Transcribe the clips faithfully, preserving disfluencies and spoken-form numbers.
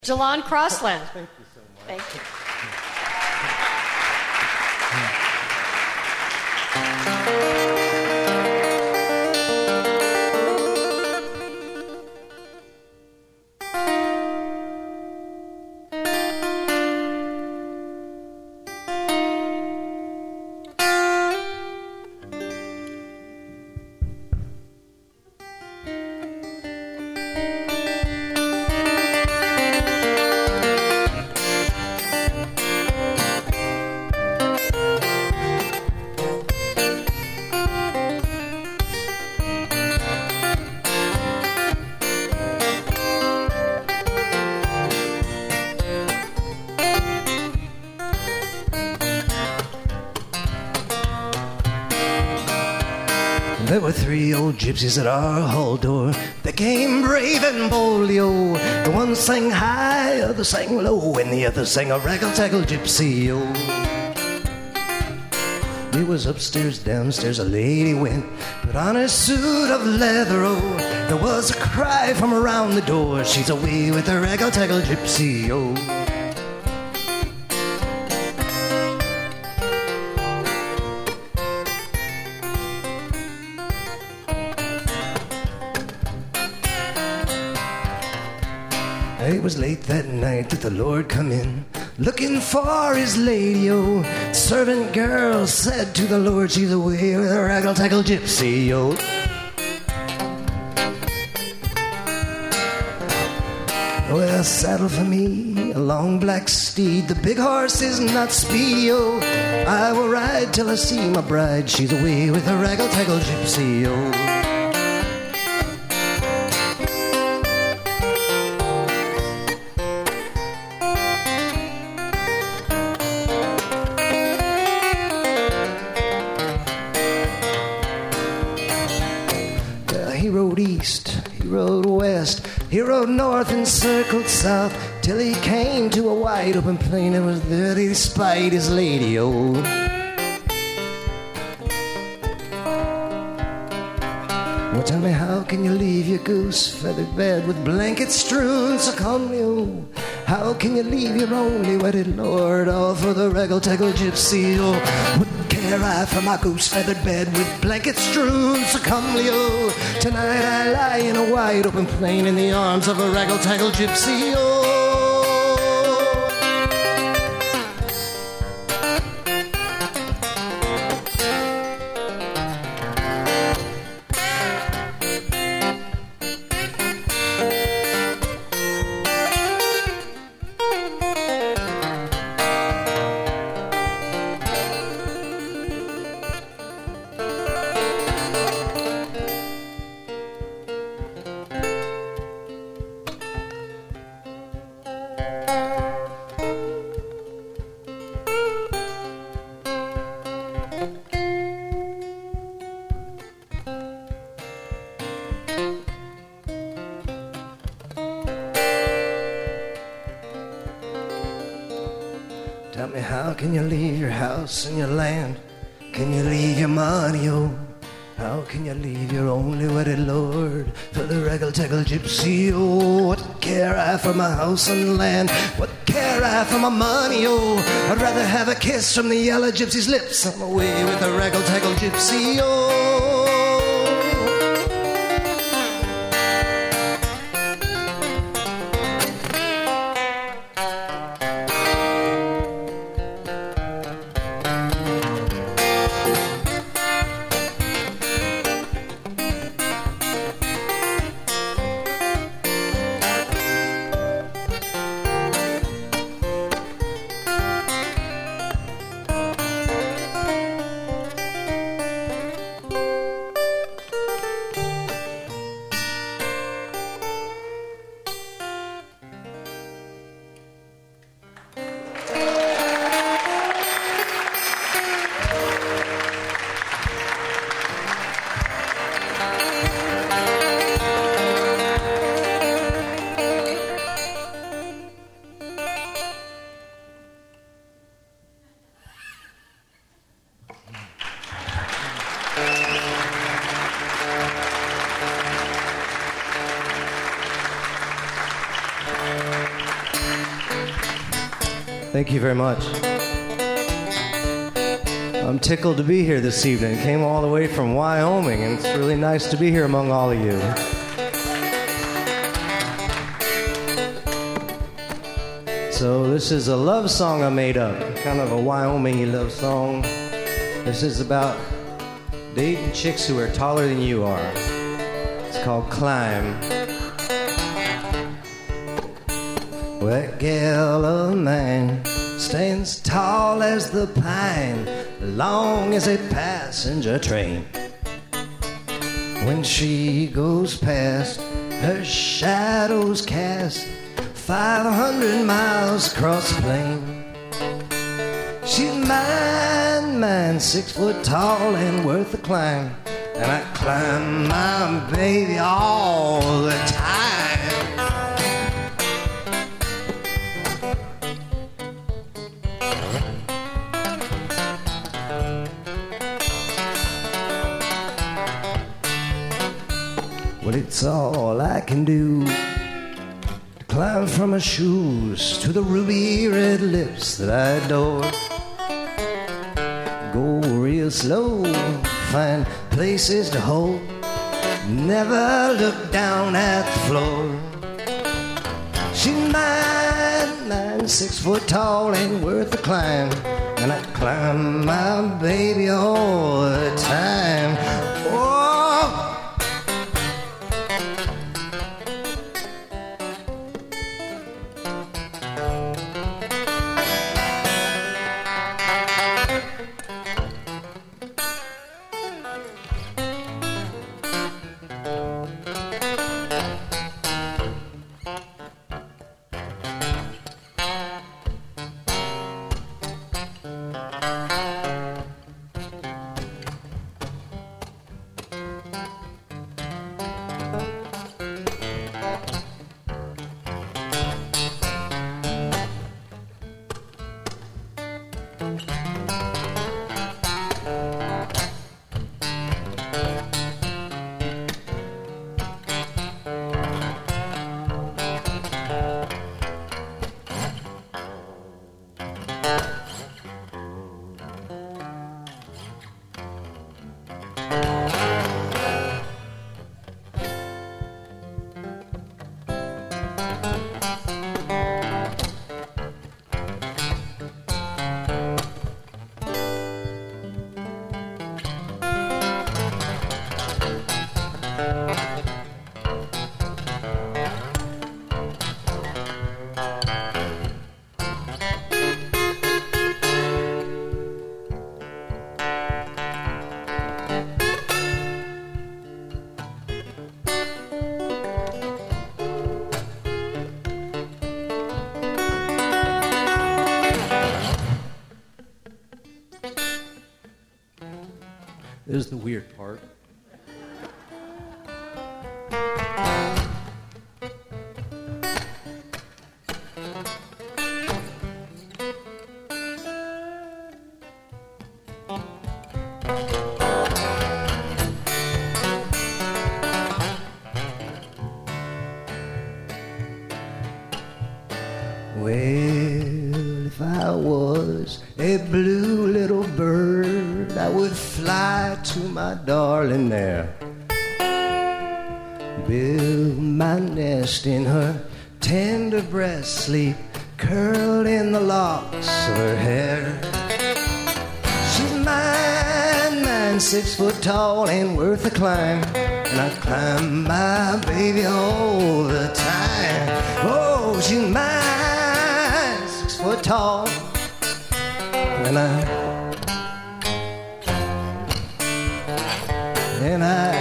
Jalon Crossland. Thank you so much. Thank you. There were three old gypsies at our hall door. They came brave and bold, yo. The one sang high, the other sang low, and the other sang a raggle-taggle gypsy, yo. It was upstairs, downstairs, a lady went, put on her suit of leather, oh. There was a cry from around the door, she's away with her raggle-taggle gypsy, yo. It was late that night that the Lord come in, looking for his lady, oh. Servant girl said to the Lord, she's away with her raggle-taggle gypsy, yo. Well, saddle for me a long black steed, the big horse is not speedy, yo. I will ride till I see my bride, she's away with her raggle-taggle gypsy, yo. He rode east, he rode west, he rode north and circled south, till he came to a wide open plain. It was there that he spied his lady, oh. Well, tell me, how can you leave your goose-feathered bed with blankets strewn so calmly, oh? How can you leave your only wedded lord, all for the raggle-taggle gypsy, oh? What care I for my goose-feathered bed with blankets strewn so comely, oh? Tonight I lie in a wide open plain in the arms of a raggle-taggle gypsy, oh. Tell me, how can you leave your house and your land? Can you leave your money, oh? How can you leave your only wedded lord for the raggle-taggle gypsy, oh? What care I for my house and land? What care I for my money, oh? I'd rather have a kiss from the yellow gypsy's lips. I'm away with the raggle-taggle gypsy, oh. Thank you very much. I'm tickled to be here this evening. Came all the way from Wyoming, and it's really nice to be here among all of you. So this is a love song I made up, kind of a Wyoming-y love song. This is about dating chicks who are taller than you are. It's called Climb. Well, that gal of mine stands tall as the pine, long as a passenger train. When she goes past, her shadows cast five hundred miles across the plain. She's mine, mine, six foot tall and worth a climb. And I climb my baby all the time. Well, it's all I can do to climb from her shoes to the ruby red lips that I adore. Go real slow, find places to hold, never look down at the floor. She's mine, mine, six foot tall and worth a climb. And I climb my baby all the time. Oh! This is the weird part. Well, if I was a blue little bird, I would fly to my darling there, build my nest in her tender breast, sleep curled in the locks of her hair. She's mine, mine, six foot tall and worth a climb, and I climb my baby all the time. Oh, she's mine, six foot tall, and I And I,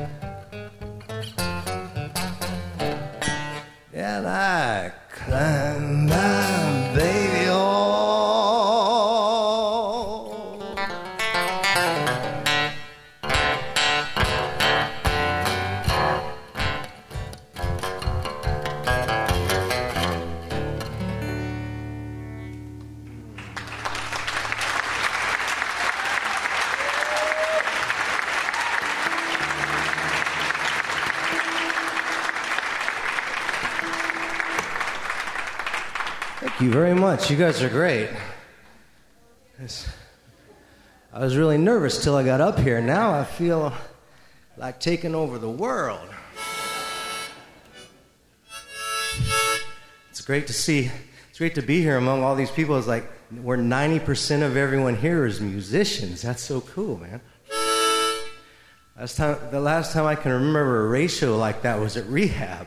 and I climb my baby all. Thank you very much. You guys are great. It's, I was really nervous till I got up here. Now I feel like taking over the world. It's great to see. It's great to be here among all these people. It's like where ninety percent of everyone here is musicians. That's so cool, man. Last time, the last time I can remember a ratio like that was at rehab.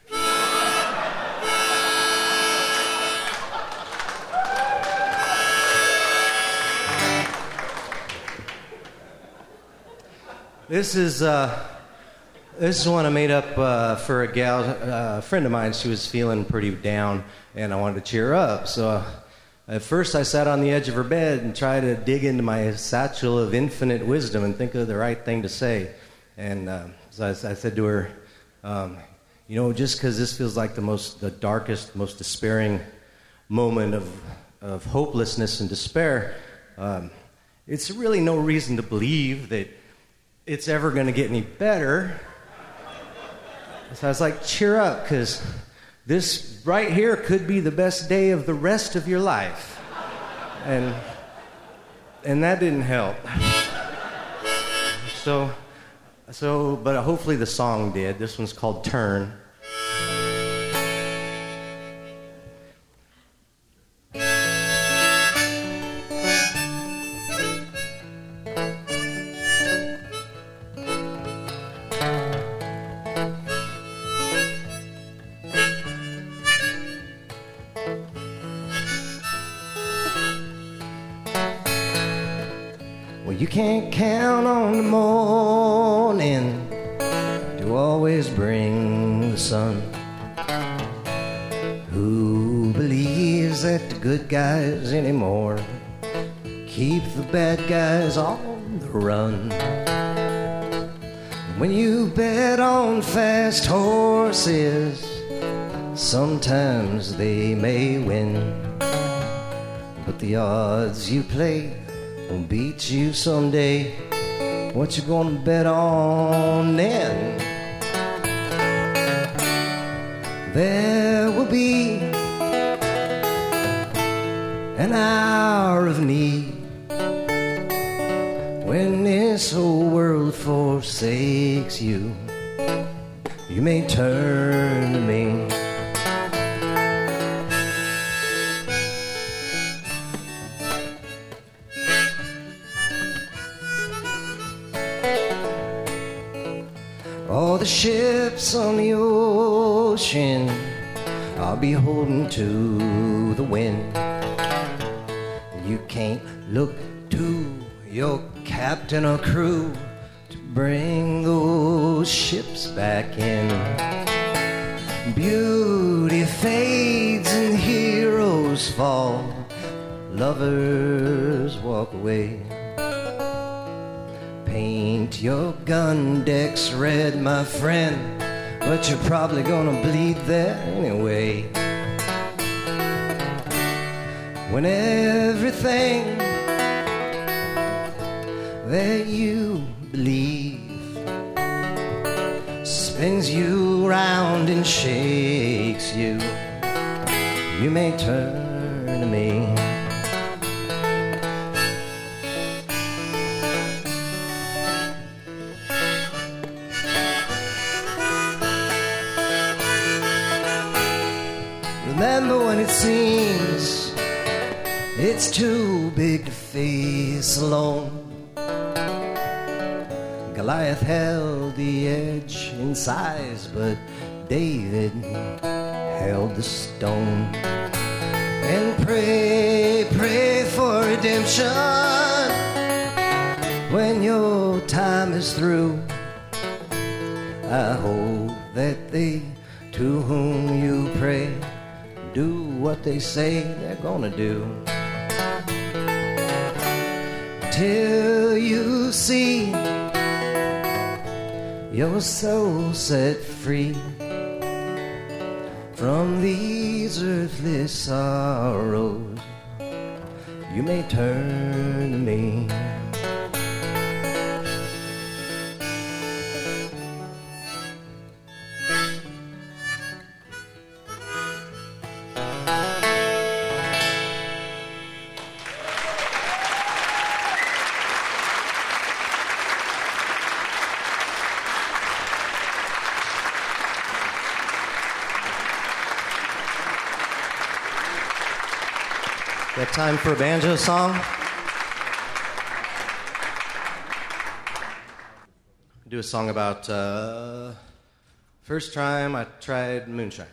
This is uh, this is one I made up uh, for a gal, uh, a friend of mine. She was feeling pretty down, and I wanted to cheer her up. So uh, at first, I sat on the edge of her bed and tried to dig into my satchel of infinite wisdom and think of the right thing to say. And uh, so I, I said to her, um, "You know, just because this feels like the most, the darkest, most despairing moment of of hopelessness and despair, um, it's really no reason to believe that it's ever going to get any better." So I was like, cheer up, because this right here could be the best day of the rest of your life. And and that didn't help. So, so, but hopefully the song did. This one's called Turn. You can't count on the morning to always bring the sun. Who believes that the good guys anymore keep the bad guys on the run? When you bet on fast horses, sometimes they may win, but the odds you play will beat you someday. What you gonna bet on then? There will be an hour of need when this whole world forsakes you. You may turn to me. All the ships on the ocean are beholden to the wind. You can't look to your captain or crew to bring those ships back in. Beauty fades and heroes fall, lovers walk away. Paint your gun decks red, my friend, but you're probably gonna bleed there anyway. When everything that you believe spins you round and shakes you, you may turn to me. Remember when it seems it's too big to face alone? Goliath held the edge in size, but David held the stone. And pray, pray for redemption when your time is through. I hope that they to whom you pray do what they say they're gonna do, till you see your soul set free from these earthly sorrows. You may turn to me. Got time for a banjo song? Do a song about uh, first time I tried moonshine.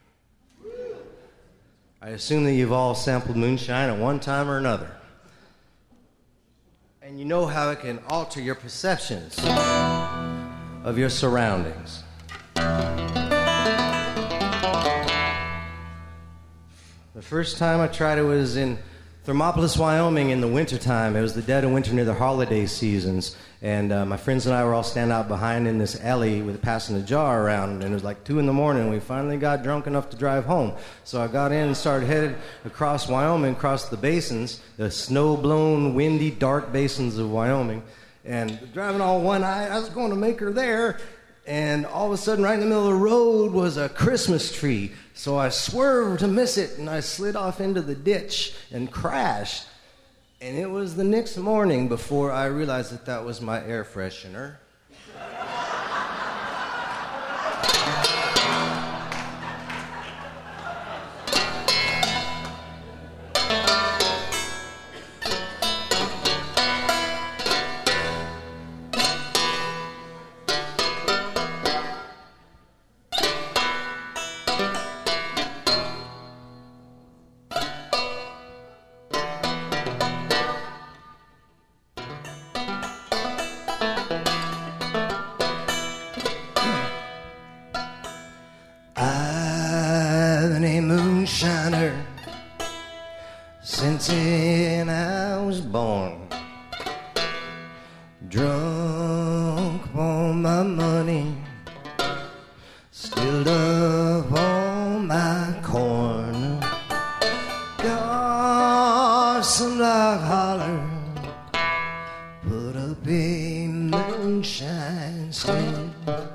I assume that you've all sampled moonshine at one time or another. And you know how it can alter your perceptions of your surroundings. The first time I tried it was in Thermopolis, Wyoming in the wintertime. It was the dead of winter near the holiday seasons. And uh, my friends and I were all standing out behind in this alley with passing a jar around. And it was like two in the morning. And we finally got drunk enough to drive home. So I got in and started headed across Wyoming, across the basins, the snow-blown, windy, dark basins of Wyoming. And driving all one-eyed, I was going to make her there. And all of a sudden, right in the middle of the road was a Christmas tree. So I swerved to miss it, and I slid off into the ditch and crashed. And it was the next morning before I realized that that was my air freshener. Since when I was born, drunk upon my money, stilled up on my corn, got some like holler, put up a moonshine stand,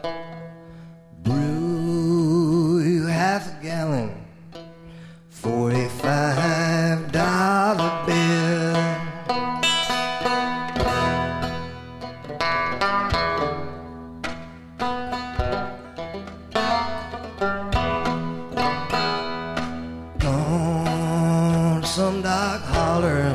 brew you half a gallon, forty-five dollar bill. Gone to some dark holler,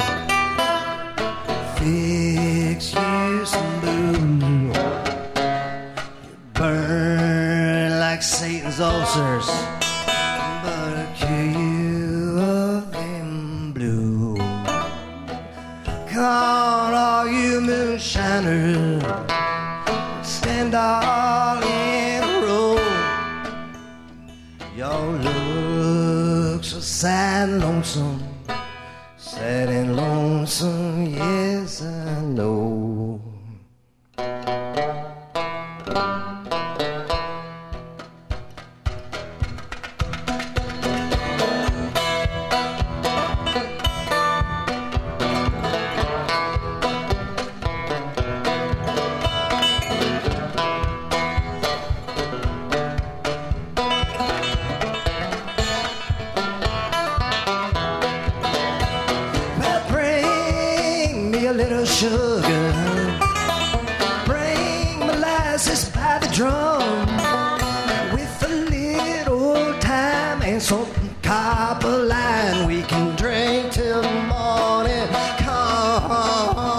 fix you some boo. You burn like Satan's ulcers, but I cure you of them blue. Come on, all you moonshiners, stand all in a row. Y'all look so sad and lonesome, sad and lonesome, yes I know. Sugar, bring molasses by the drum, with a little time and some copper line. We can drink till the morning come.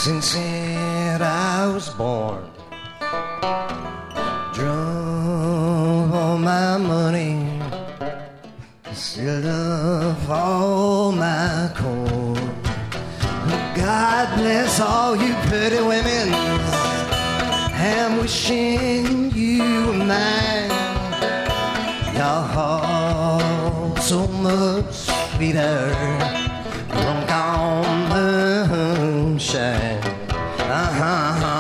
since I was born. Drove all my money, still love all my corn. God bless all you pretty women, I'm wishing you were mine. Your heart so much sweeter, drunk on moonshine. Uh-huh.